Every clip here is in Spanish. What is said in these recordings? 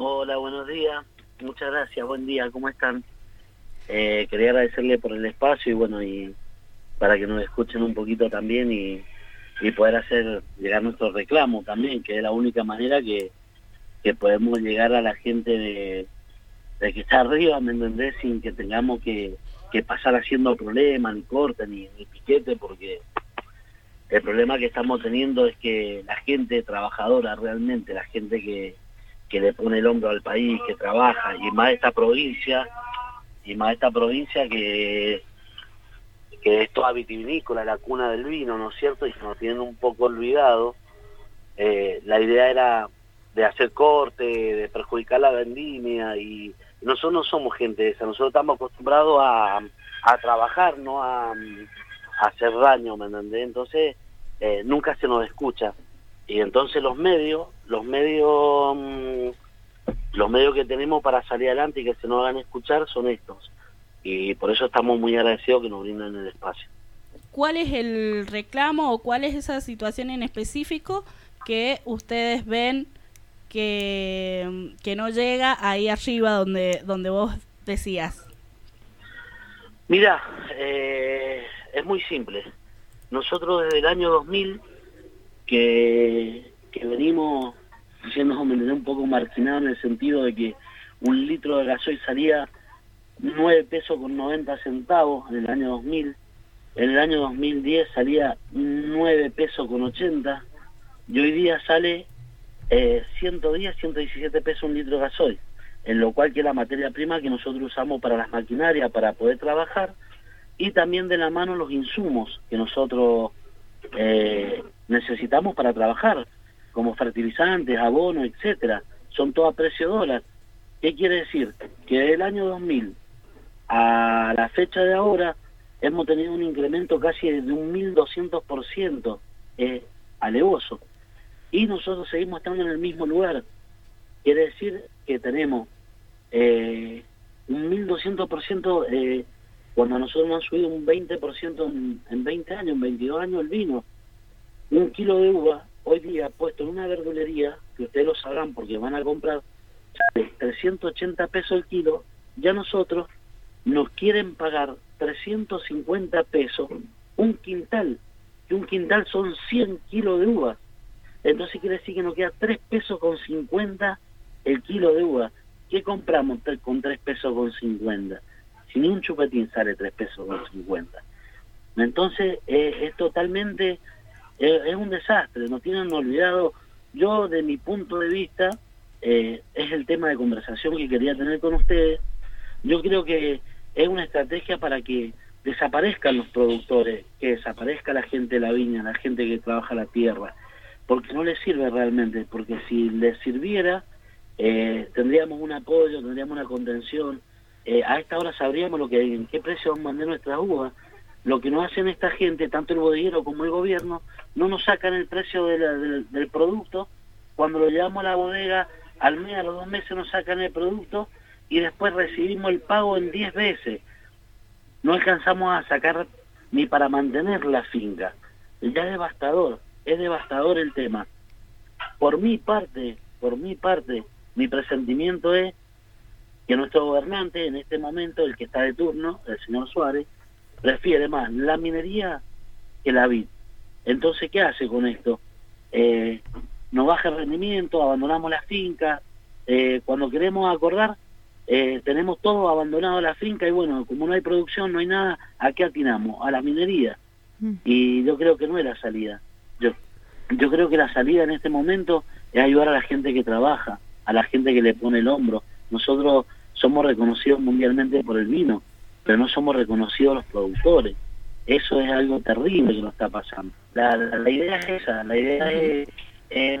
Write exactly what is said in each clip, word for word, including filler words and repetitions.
Hola, buenos días. Muchas gracias, buen día, ¿cómo están? Eh, quería agradecerle por el espacio y bueno, y para que nos escuchen un poquito también y, y poder hacer llegar nuestro reclamo también, que es la única manera que, que podemos llegar a la gente de, de que está arriba, ¿me entendés? Sin que tengamos que, que pasar haciendo problemas, ni corte, ni, ni piquete, porque el problema que estamos teniendo es que la gente trabajadora realmente, la gente que, que le pone el hombro al país, que trabaja, y más esta provincia, y más esta provincia que, que es toda vitivinícola, la cuna del vino, ¿no es cierto? Y que nos tienen un poco olvidado. Eh, la idea era de hacer corte, de perjudicar la vendimia, y nosotros no somos gente esa, nosotros estamos acostumbrados a, a trabajar, no a, a hacer daño, ¿me entendés? Entonces, eh, nunca se nos escucha. Y entonces los medios, los medios, mmm, los medios que tenemos para salir adelante y que se nos hagan escuchar son estos. Y por eso estamos muy agradecidos que nos brinden el espacio. ¿Cuál es el reclamo o cuál es esa situación en específico que ustedes ven que, que no llega ahí arriba donde, donde vos decías? Mira, eh, es muy simple. Nosotros desde el año dos mil que, que venimos siendo un poco marginados en el sentido de que un litro de gasoil salía nueve pesos con noventa centavos en el año dos mil, en el año dos mil diez salía nueve pesos con ochenta, y hoy día sale eh, ciento diez, ciento diecisiete pesos un litro de gasoil, en lo cual que es la materia prima que nosotros usamos para las maquinarias para poder trabajar, y también de la mano los insumos que nosotros eh, necesitamos para trabajar, como fertilizantes, abonos, etcétera, son todo a precio dólar. ¿Qué quiere decir? Que del año dos mil a la fecha de ahora hemos tenido un incremento casi de un mil doscientos por ciento, eh, alevoso, y nosotros seguimos estando en el mismo lugar. Quiere decir que tenemos eh, un mil doscientos por ciento eh, cuando nosotros nos han subido un veinte por ciento en, en veinte años, en veintidós años el vino. Un kilo de uva hoy día puesto en una verdulería, que ustedes lo sabrán porque van a comprar, sale trescientos ochenta pesos el kilo, ya nosotros nos quieren pagar trescientos cincuenta pesos un quintal, que un quintal son cien kilos de uva. Entonces quiere decir que nos queda tres pesos con cincuenta el kilo de uva. ¿Qué compramos con tres pesos con cincuenta? Si ni un chupetín sale tres pesos con cincuenta. Entonces eh, es totalmente, eh, es un desastre, nos tienen olvidado. Yo, de mi punto de vista, eh, es el tema de conversación que quería tener con ustedes. Yo creo que es una estrategia para que desaparezcan los productores, que desaparezca la gente de la viña, la gente que trabaja la tierra, porque no les sirve realmente, porque si les sirviera, eh, tendríamos un apoyo, tendríamos una contención, eh, a esta hora sabríamos lo que en qué precio vamos a vender nuestras uvas. Lo que nos hacen esta gente, tanto el bodeguero como el gobierno, no nos sacan el precio de la, del, del producto. Cuando lo llevamos a la bodega, al mes, a los dos meses nos sacan el producto y después recibimos el pago en diez veces. No alcanzamos a sacar ni para mantener la finca. Ya es devastador, es devastador el tema. Por mi parte, por mi parte, mi presentimiento es que nuestro gobernante, en este momento, el que está de turno, el señor Suárez, prefiere más la minería que la vid. Entonces, ¿qué hace con esto? Eh, nos baja el rendimiento, abandonamos la finca, eh, cuando queremos acordar, eh, tenemos todo abandonado la finca y bueno, como no hay producción, no hay nada, ¿a qué atinamos? A la minería. Mm. Y yo creo que no es la salida. Yo, yo creo que la salida en este momento es ayudar a la gente que trabaja, a la gente que le pone el hombro. Nosotros somos reconocidos mundialmente por el vino, pero no somos reconocidos los productores. Eso es algo terrible que nos está pasando. La, la, la idea es esa, la idea es, es,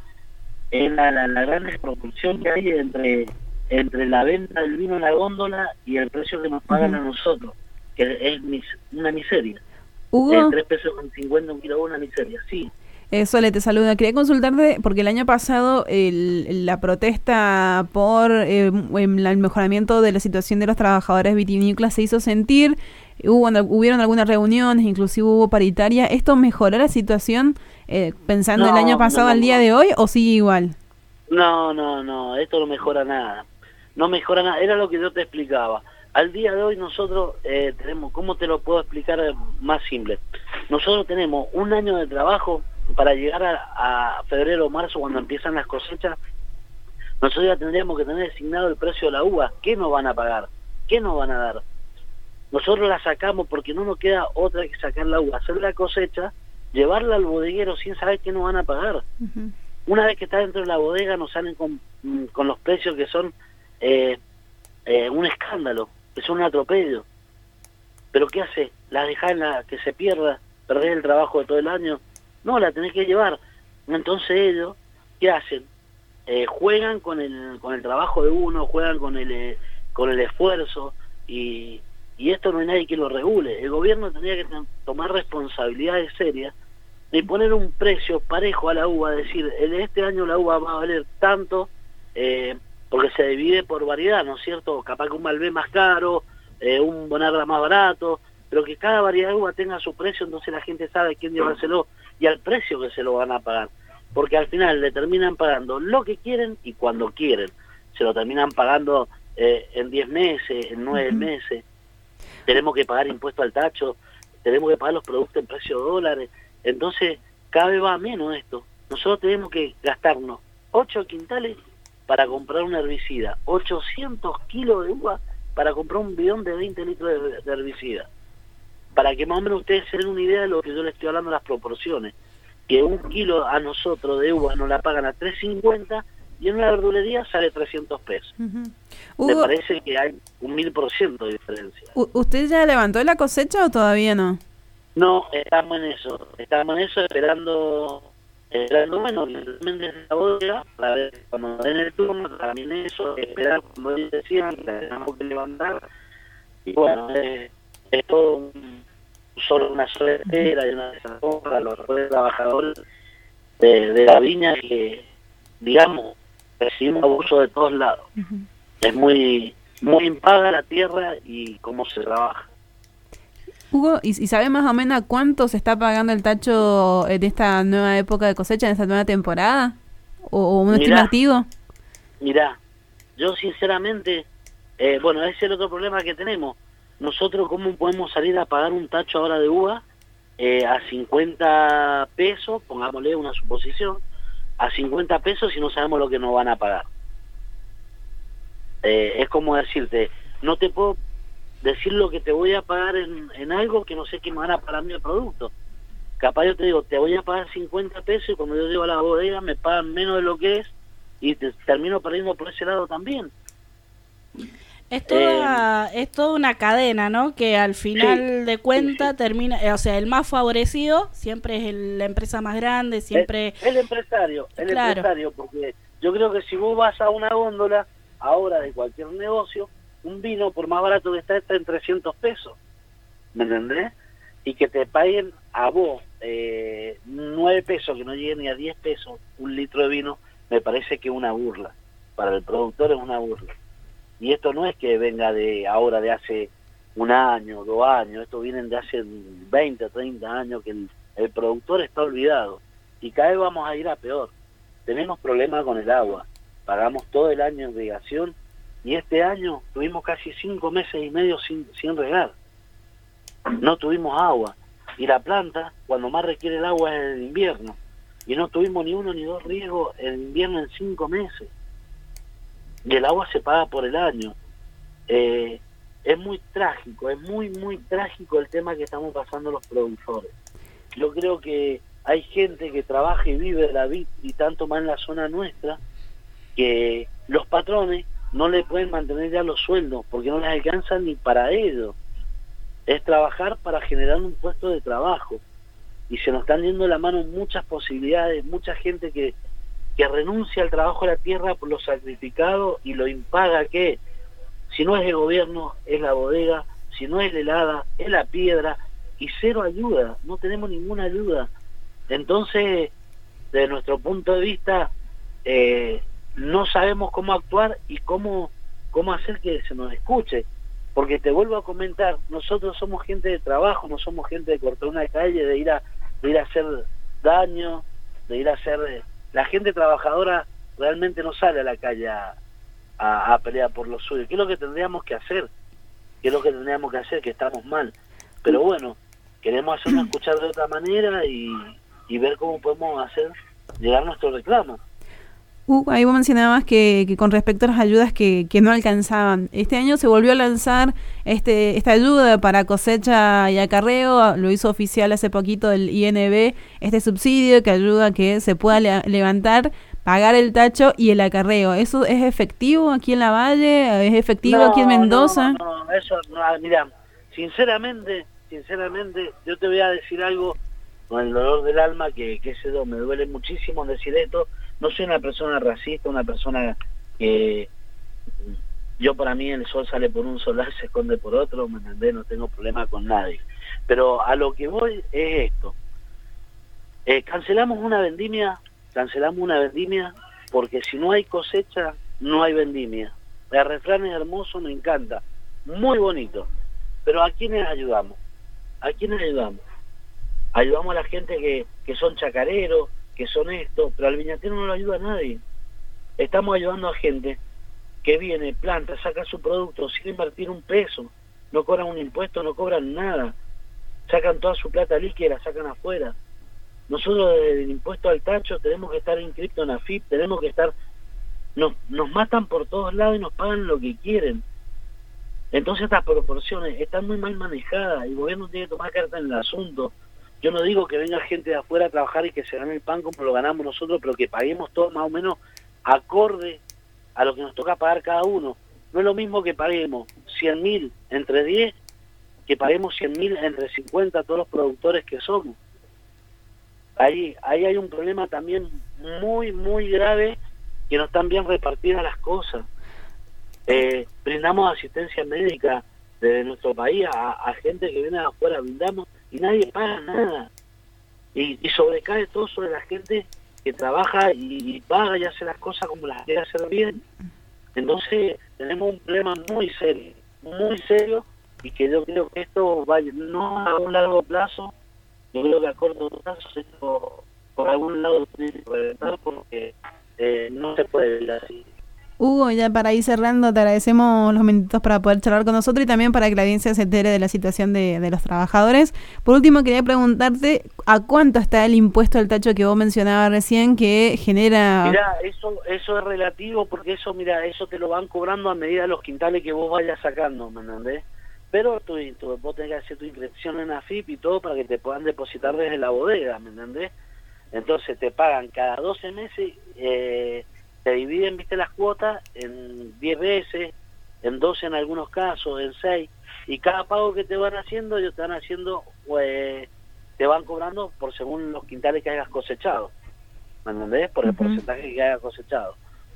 es la, la, la gran desproporción que hay entre, entre la venta del vino en la góndola y el precio que nos pagan uh-huh. a nosotros, que es mis, una miseria. Hugo, tres pesos con cincuenta un kilo, una miseria, sí. Eh, Sole, te saluda. Quería consultarte, porque el año pasado el, la protesta por eh, el mejoramiento de la situación de los trabajadores vitivinícolas se hizo sentir, hubo, hubieron algunas reuniones, inclusive hubo paritaria. ¿Esto mejoró la situación eh, pensando no, el año pasado no, no, al día no. de hoy o sigue igual? No, no, no, esto no mejora nada. No mejora nada, era lo que yo te explicaba. Al día de hoy nosotros eh, tenemos, ¿cómo te lo puedo explicar más simple? Nosotros tenemos un año de trabajo para llegar a, a febrero o marzo, cuando empiezan las cosechas. Nosotros ya tendríamos que tener asignado el precio de la uva. ¿Qué nos van a pagar? ¿Qué nos van a dar? Nosotros la sacamos porque no nos queda otra que sacar la uva, hacer la cosecha, llevarla al bodeguero sin saber qué nos van a pagar. Uh-huh. Una vez que está dentro de la bodega nos salen con, con los precios que son eh, eh, un escándalo, que son un atropello. ¿Pero qué hace? ¿La dejás en la que se pierda, perder el trabajo de todo el año? No, la tenés que llevar. Entonces ellos, ¿qué hacen? Eh, juegan con el con el trabajo de uno, juegan con el eh, con el esfuerzo, y, y esto no hay nadie que lo regule. El gobierno tendría que tomar responsabilidades serias de poner un precio parejo a la uva, decir, en este año la uva va a valer tanto, eh, porque se divide por variedad, ¿no es cierto? Capaz que un Malbec más caro, eh, un Bonarda más barato, pero que cada variedad de uva tenga su precio, entonces la gente sabe a quién llevárselo y al precio que se lo van a pagar. Porque al final le terminan pagando lo que quieren y cuando quieren. Se lo terminan pagando eh, en diez meses, en nueve uh-huh. meses. Tenemos que pagar impuesto al tacho, tenemos que pagar los productos en precio de dólares. Entonces, cada vez va menos esto. Nosotros tenemos que gastarnos ocho quintales para comprar un herbicida, ochocientos kilos de uva para comprar un bidón de veinte litros de, de herbicida. Para que más o menos ustedes se den una idea de lo que yo les estoy hablando, las proporciones. Que un kilo a nosotros de uva nos la pagan a tres cincuenta y en una verdulería sale trescientos pesos. Uh-huh. Me Hugo, parece que hay un mil por ciento de diferencia. ¿Usted ya levantó la cosecha o todavía no? No, estamos en eso, estamos en eso esperando, esperando bueno, desde la bodega, para ver cuando den el turno, también eso, esperar como ellos decían, que la tenemos que levantar, y bueno, eh, es todo un, solo una sola espera y una de esas cosas, los trabajadores de, de la viña que, digamos, recibimos abuso de todos lados. Uh-huh. Es muy, muy impaga la tierra y cómo se trabaja. Hugo, ¿y, ¿y sabe más o menos cuánto se está pagando el tacho de esta nueva época de cosecha, en esta nueva temporada? ¿O, o un mirá, estimativo? Mirá, yo sinceramente, eh, bueno, ese es el otro problema que tenemos. Nosotros, ¿cómo podemos salir a pagar un tacho ahora de uva eh, a cincuenta pesos, pongámosle una suposición, a cincuenta pesos si no sabemos lo que nos van a pagar? Eh, es como decirte, no te puedo decir lo que te voy a pagar en, en algo que no sé qué me van a pagar mi producto. Capaz yo te digo, te voy a pagar cincuenta pesos y cuando yo llego a la bodega me pagan menos de lo que es y te termino perdiendo por ese lado también. Es toda, eh, es toda una cadena, ¿no? Que al final sí, de cuentas sí, sí. termina, o sea, el más favorecido siempre es el, la empresa más grande, siempre... El, el empresario, el claro. empresario, porque yo creo que si vos vas a una góndola, ahora de cualquier negocio, un vino, por más barato que está, está en trescientos pesos, ¿me entendés? Y que te paguen a vos eh, nueve pesos, que no llegue ni a diez pesos un litro de vino, me parece que es una burla. Para el productor es una burla. Y esto no es que venga de ahora, de hace un año, dos años, esto viene de hace veinte o treinta años, que el, el productor está olvidado. Y cada vez vamos a ir a peor. Tenemos problemas con el agua, pagamos todo el año en irrigación, y este año tuvimos casi cinco meses y medio sin, sin regar. No tuvimos agua. Y la planta, cuando más requiere el agua, es en el invierno. Y no tuvimos ni uno ni dos riegos en invierno en cinco meses. Y el agua se paga por el año. Eh, es muy trágico, es muy, muy trágico el tema que estamos pasando los productores. Yo creo que hay gente que trabaja y vive de la vid y tanto más en la zona nuestra, que los patrones no le pueden mantener ya los sueldos porque no les alcanzan ni para ellos. Es trabajar para generar un puesto de trabajo y se nos están yendo de la mano muchas posibilidades, mucha gente que, que renuncia al trabajo de la tierra por lo sacrificado y lo impaga que si no es el gobierno es la bodega, si no es la helada es la piedra y cero ayuda, no tenemos ninguna ayuda. Entonces, desde nuestro punto de vista, eh, no sabemos cómo actuar y cómo, cómo hacer que se nos escuche. Porque te vuelvo a comentar, nosotros somos gente de trabajo, no somos gente de cortar una calle, de ir a, de ir a hacer daño, de ir a hacer... La gente trabajadora realmente no sale a la calle a, a, a pelear por lo suyo. ¿Qué es lo que tendríamos que hacer? ¿Qué es lo que tendríamos que hacer? Que estamos mal. Pero bueno, queremos hacernos escuchar de otra manera y, y ver cómo podemos hacer llegar nuestro reclamo. Uh, ahí vos mencionabas que, que con respecto a las ayudas que, que no alcanzaban. Este año se volvió a lanzar este esta ayuda para cosecha y acarreo, lo hizo oficial hace poquito el I N B, este subsidio que ayuda a que se pueda le levantar, pagar el tacho y el acarreo. ¿Eso es efectivo aquí en la Valle? ¿Es efectivo no, aquí en Mendoza? No, no, eso, no, mira, sinceramente, sinceramente, yo te voy a decir algo con el dolor del alma, que, que ese me duele muchísimo decir esto. No soy una persona racista, una persona que yo, para mí el sol sale por un solar, se esconde por otro, ¿me entendés? No tengo problema con nadie. Pero a lo que voy es esto. Eh, cancelamos una vendimia, cancelamos una vendimia porque si no hay cosecha, no hay vendimia. El refrán es hermoso, me encanta, muy bonito. Pero ¿a quiénes ayudamos? ¿A quiénes ayudamos? Ayudamos a la gente que, que son chacareros, que son esto, pero al viñatero no lo ayuda a nadie. Estamos ayudando a gente que viene, planta, saca su producto sin invertir un peso, no cobran un impuesto, no cobran nada, sacan toda su plata líquida, la sacan afuera. Nosotros desde el impuesto al tacho tenemos que estar inscriptos en A F I P, tenemos que estar, nos, nos matan por todos lados y nos pagan lo que quieren. Entonces estas proporciones están muy mal manejadas, el gobierno tiene que tomar carta en el asunto. Yo no digo que venga gente de afuera a trabajar y que se gane el pan como lo ganamos nosotros, pero que paguemos todo más o menos acorde a lo que nos toca pagar cada uno. No es lo mismo que paguemos cien mil entre diez, que paguemos cien mil entre cincuenta todos los productores que somos. Ahí, ahí hay un problema también muy, muy grave, que no están bien repartidas las cosas. Eh, brindamos asistencia médica desde nuestro país a, a gente que viene de afuera, brindamos y nadie paga nada, y, y sobrecae todo sobre la gente que trabaja y, y paga y hace las cosas como las quiere hacer bien. Entonces tenemos un problema muy serio, muy serio, y que yo creo que esto vaya no a un largo plazo, yo creo que a corto plazo esto por algún lado tiene que reventar, porque eh, no se puede vivir así. Hugo, ya para ir cerrando, te agradecemos los minutitos para poder charlar con nosotros y también para que la audiencia se entere de la situación de, de los trabajadores. Por último, quería preguntarte a cuánto está el impuesto al tacho que vos mencionabas recién, que genera... Mira, eso eso es relativo, porque eso, mira, eso te lo van cobrando a medida de los quintales que vos vayas sacando, ¿me entendés? Pero tú, tú, vos tenés que hacer tu inscripción en A F I P y todo para que te puedan depositar desde la bodega, ¿me entendés? Entonces te pagan cada doce meses... Eh, te dividen, viste, las cuotas en diez veces, en doce en algunos casos, en seis, y cada pago que te van haciendo, ellos te van haciendo, pues, te van cobrando por según los quintales que hayas cosechado, ¿me entendés? Por el uh-huh. porcentaje que hayas cosechado.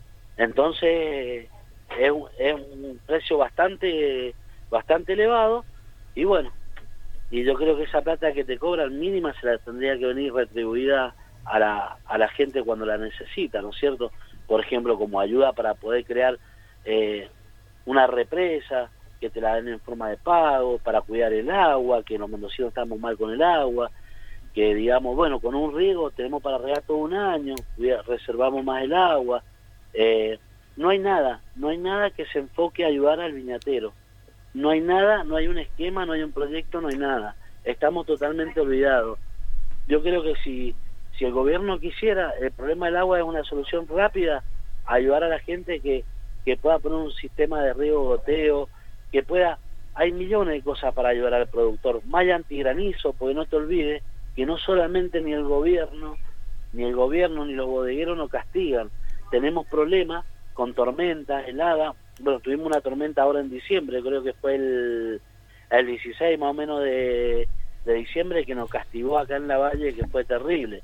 Entonces, es un, es un precio bastante, bastante elevado, y bueno, y yo creo que esa plata que te cobran mínima se la tendría que venir retribuida a la, a la gente cuando la necesita, ¿no es cierto? Por ejemplo, como ayuda para poder crear eh, una represa, que te la den en forma de pago, para cuidar el agua, que los mendocinos estamos mal con el agua, que digamos, bueno, con un riego tenemos para regar todo un año, reservamos más el agua. Eh, no hay nada, no hay nada que se enfoque a ayudar al viñatero. No hay nada, no hay un esquema, no hay un proyecto, no hay nada. Estamos totalmente olvidados. Yo creo que si... Si el gobierno quisiera, el problema del agua es una solución rápida, ayudar a la gente que, que pueda poner un sistema de riego goteo, que pueda, hay millones de cosas para ayudar al productor, malla antigranizo, porque no te olvides que no solamente ni el gobierno, ni el gobierno ni los bodegueros nos castigan, tenemos problemas con tormentas, heladas, bueno, tuvimos una tormenta ahora en diciembre, creo que fue el, el dieciséis más o menos de, de diciembre, que nos castigó acá en la Valle, que fue terrible.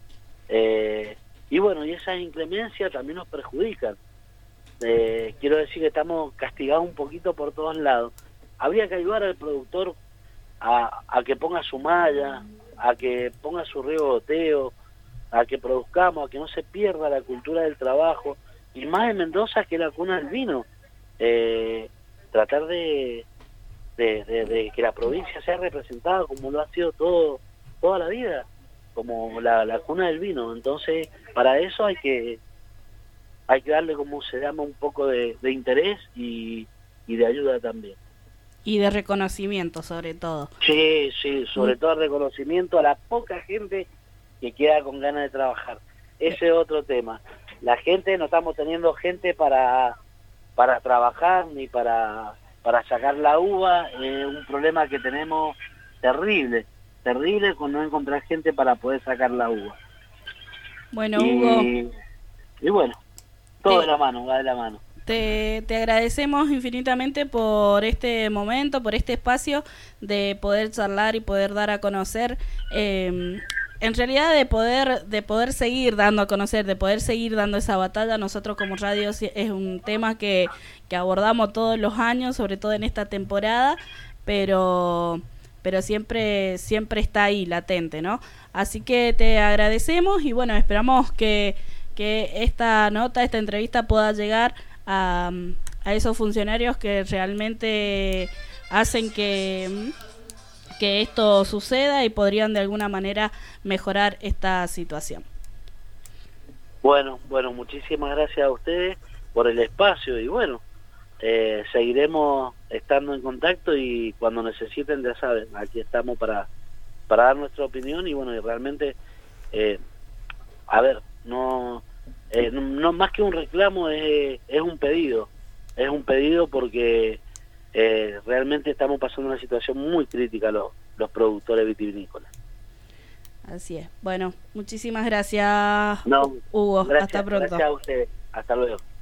Eh, y bueno, y esas inclemencias también nos perjudican. Eh, quiero decir que estamos castigados un poquito por todos lados. Habría que ayudar al productor a, a que ponga su malla, a que ponga su riego goteo, a que produzcamos, a que no se pierda la cultura del trabajo, y más en Mendoza, que es la cuna del vino. Eh, tratar de, de, de, de que la provincia sea representada como lo ha sido todo toda la vida, como la, la cuna del vino. Entonces, para eso hay que hay que darle, como se llama, un poco de, de interés y, y de ayuda también. Y de reconocimiento, sobre todo. Sí, sí, sobre Mm. todo el reconocimiento a la poca gente que queda con ganas de trabajar. Ese es otro tema. La gente, no estamos teniendo gente para, para trabajar ni para, para sacar la uva. Es un problema que tenemos terrible, terrible con no encontrar gente para poder sacar la uva. Bueno, Hugo, Y, y bueno, todo Te- de la mano, va de la mano. te, te agradecemos infinitamente por este momento, por este espacio de poder charlar y poder dar a conocer, eh, en realidad de poder, de poder seguir dando a conocer, de poder seguir dando esa batalla. Nosotros como radio sí- es un tema que, que abordamos todos los años, sobre todo en esta temporada, pero pero siempre siempre está ahí latente, ¿no? Así que te agradecemos y bueno, esperamos que, que esta nota, esta entrevista pueda llegar a, a esos funcionarios que realmente hacen que, que esto suceda y podrían de alguna manera mejorar esta situación. Bueno, bueno, muchísimas gracias a ustedes por el espacio y bueno, eh, seguiremos estando en contacto y cuando necesiten, ya saben, aquí estamos para, para dar nuestra opinión y bueno, y realmente, eh, a ver, no, eh, no, no más que un reclamo, es, es un pedido, es un pedido porque eh, realmente estamos pasando una situación muy crítica los, los productores vitivinícolas. Así es. Bueno, muchísimas gracias, No, Hugo. gracias, Hasta pronto. gracias a ustedes. Hasta luego.